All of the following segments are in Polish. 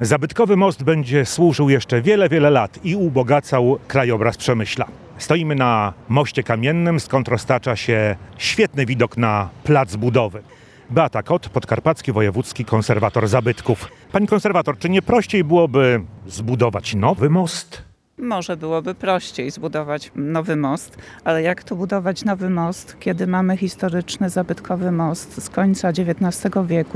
Zabytkowy most będzie służył jeszcze wiele, wiele lat i ubogacał krajobraz Przemyśla. Stoimy na moście kamiennym, skąd roztacza się świetny widok na plac budowy. Beata Kot, podkarpacki wojewódzki konserwator zabytków. Pani konserwator, czy nie prościej byłoby zbudować nowy most? Może byłoby prościej zbudować nowy most, ale jak tu budować nowy most, kiedy mamy historyczny, zabytkowy most z końca XIX wieku,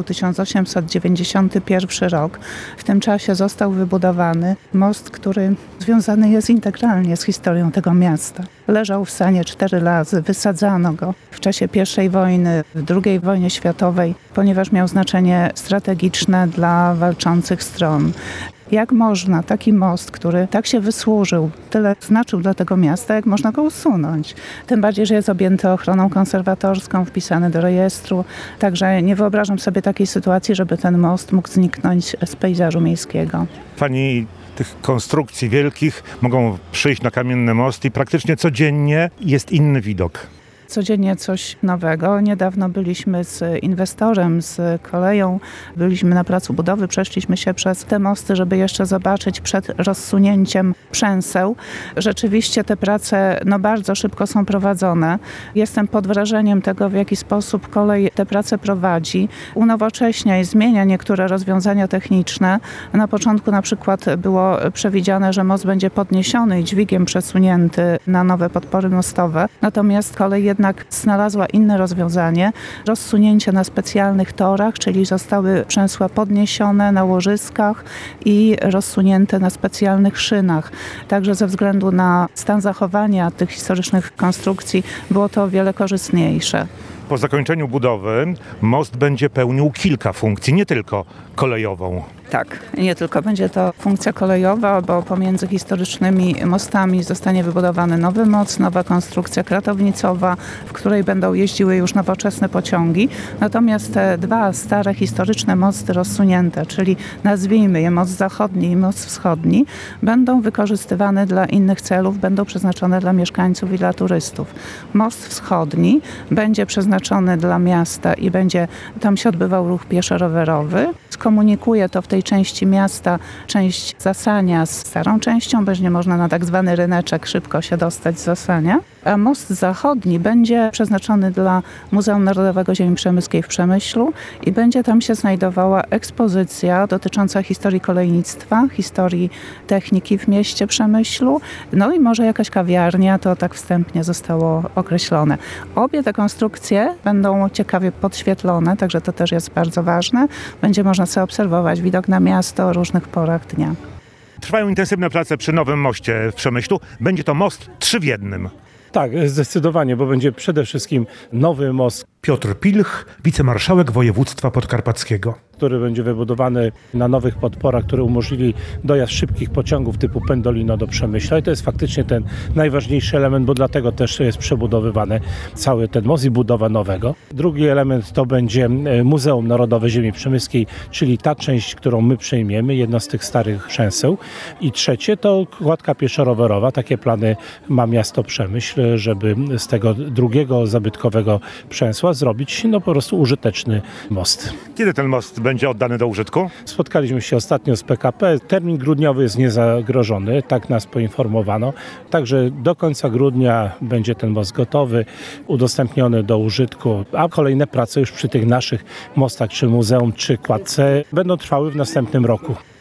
1891 rok. W tym czasie został wybudowany most, który związany jest integralnie z historią tego miasta. Leżał w stanie 4 razy, wysadzano go w czasie I wojny, w II wojnie światowej, ponieważ miał znaczenie strategiczne dla walczących stron. Jak można taki most, który tak się wysłużył, tyle znaczył dla tego miasta, jak można go usunąć? Tym bardziej, że jest objęty ochroną konserwatorską, wpisany do rejestru. Także nie wyobrażam sobie takiej sytuacji, żeby ten most mógł zniknąć z pejzażu miejskiego. Pani tych konstrukcji wielkich mogą przyjść na kamienny most i praktycznie codziennie jest inny widok. Codziennie coś nowego. Niedawno byliśmy z inwestorem, z koleją, byliśmy na placu budowy, przeszliśmy się przez te mosty, żeby jeszcze zobaczyć przed rozsunięciem przęseł. Rzeczywiście te prace bardzo szybko są prowadzone. Jestem pod wrażeniem tego, w jaki sposób kolej te prace prowadzi. Unowocześnia i zmienia niektóre rozwiązania techniczne. Na początku na przykład było przewidziane, że most będzie podniesiony i dźwigiem przesunięty na nowe podpory mostowe. Natomiast kolej jednak znalazła inne rozwiązanie, rozsunięcie na specjalnych torach, czyli zostały przęsła podniesione na łożyskach i rozsunięte na specjalnych szynach. Także ze względu na stan zachowania tych historycznych konstrukcji było to o wiele korzystniejsze. Po zakończeniu budowy most będzie pełnił kilka funkcji, nie tylko kolejową. Tak, nie tylko będzie to funkcja kolejowa, bo pomiędzy historycznymi mostami zostanie wybudowany nowy most, nowa konstrukcja kratownicowa, w której będą jeździły już nowoczesne pociągi. Natomiast te dwa stare historyczne mosty rozsunięte, czyli nazwijmy je most zachodni i most wschodni, będą wykorzystywane dla innych celów, będą przeznaczone dla mieszkańców i dla turystów. Most wschodni będzie przeznaczony dla miasta i będzie tam się odbywał ruch pieszo-rowerowy. Skomunikuje to w tej części miasta część Zasania z starą częścią, będzie można na tak zwany ryneczek szybko się dostać z Zasania. A most zachodni będzie przeznaczony dla Muzeum Narodowego Ziemi Przemyskiej w Przemyślu i będzie tam się znajdowała ekspozycja dotycząca historii kolejnictwa, historii techniki w mieście Przemyślu, no i może jakaś kawiarnia, to tak wstępnie zostało określone. Obie te konstrukcje będą ciekawie podświetlone, także to też jest bardzo ważne. Będzie można sobie obserwować widok na miasto o różnych porach dnia. Trwają intensywne prace przy nowym moście w Przemyślu. Będzie to most 3 w 1. Tak, zdecydowanie, bo będzie przede wszystkim nowy most, Piotr Pilch, wicemarszałek województwa podkarpackiego. który będzie wybudowany na nowych podporach, które umożliwi dojazd szybkich pociągów typu Pendolino do Przemyśla. I to jest faktycznie ten najważniejszy element, bo dlatego też jest przebudowywany cały ten most i budowa nowego. Drugi element to będzie Muzeum Narodowe Ziemi Przemyskiej, czyli ta część, którą my przejmiemy, jedna z tych starych przęseł. I trzecie to kładka pieszo-rowerowa. Takie plany ma miasto Przemyśl, żeby z tego drugiego zabytkowego przęsła zrobić po prostu użyteczny most. Kiedy ten most będzie oddany do użytku? Spotkaliśmy się ostatnio z PKP. Termin grudniowy jest niezagrożony, tak nas poinformowano. Także do końca grudnia będzie ten most gotowy, udostępniony do użytku, a kolejne prace już przy tych naszych mostach, czy muzeum, czy kładce będą trwały w następnym roku.